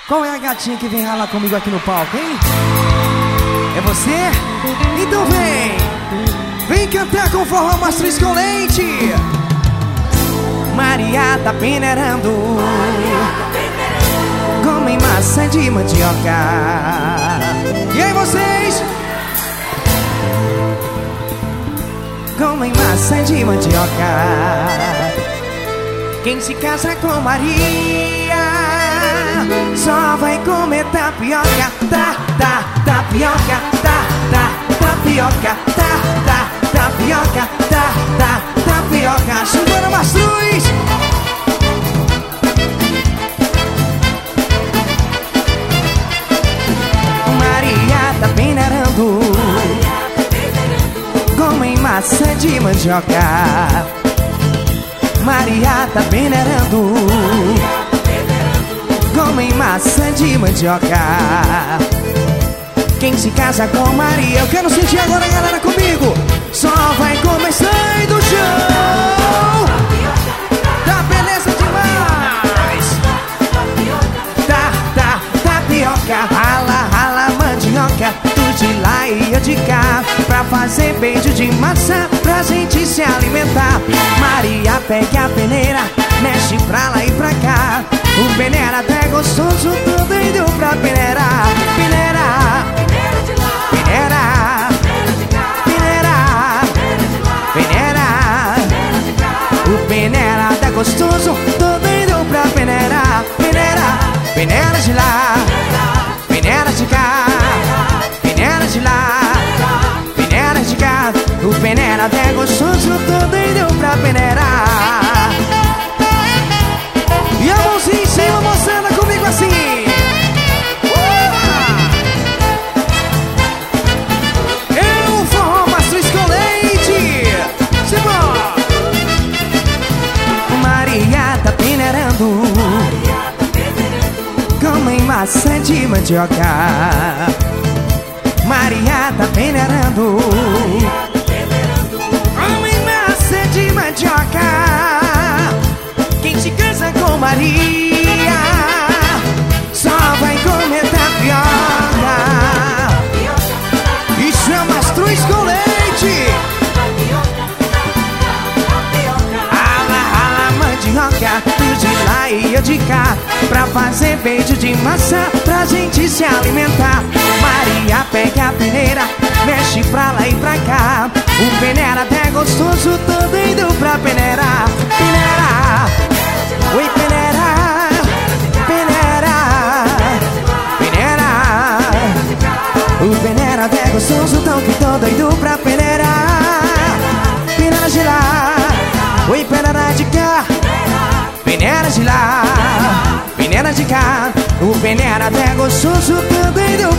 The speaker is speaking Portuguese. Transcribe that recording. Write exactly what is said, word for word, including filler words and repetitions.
Qual é a gatinha que vem ralar comigo aqui no palco, hein? É você? Então vem! Vem cantar com forró mastruz com leite! Maria tá peneirando, comem massa de mandioca. E aí vocês? Comem massa de mandioca. Quem se casa com Maria só vai comer tapioca. Tá, tá, tapioca, tá, tá, tapioca, tá, tá, tapioca, tá, tá, tapioca. Chegando mastruz! Maria tá peneirando, comem massa de mandioca. Maria tá peneirando, comem massa de mandioca. Quem se casa com Maria, eu quero sentir agora, galera, comigo. Só vai começar do show. Tá beleza demais. Tá, tá, tapioca. Rala, rala, mandioca. Tu de lá e eu de cá, pra fazer beijo de massa, pra gente se alimentar. Maria pega a peneira, mexe pra lá e pra cá. O peneira até gostoso, tô doido pra peneirar. Peneirar, peneirar, peneirar, peneirar. O peneira até gostoso, tô doido pra peneirar. Peneirar, peneira de lá, peneira de cá, peneira de lá, peneira de cá. O peneira até gostoso, tô doido pra peneirar. E a mãozinha em cima, moçada, comigo assim. Uh! Eu forró mastruz com leite. Simbora! Maria tá peneirando, comem massa de mandioca. Maria tá peneirando, comem massa de mandioca. Quem se casa com Maria só vai comer tapioca. Isso é mastruz com leite. Rala, rala, mandioca. Tu de lá e eu de cá, pra fazer beijo de massa, pra gente se alimentar. Maria pega a peneira, mexe pra lá e pra cá. O peneira até gostoso, tô doido pra peneirar. Peneirar. Oi, peneira, peneira, peneira. O peneira até gostoso, tão que tô doido pra peneirar. Peneira de lá, oi, peneira de cá, peneira de lá, peneira de cá. O peneira até gostoso, tô doido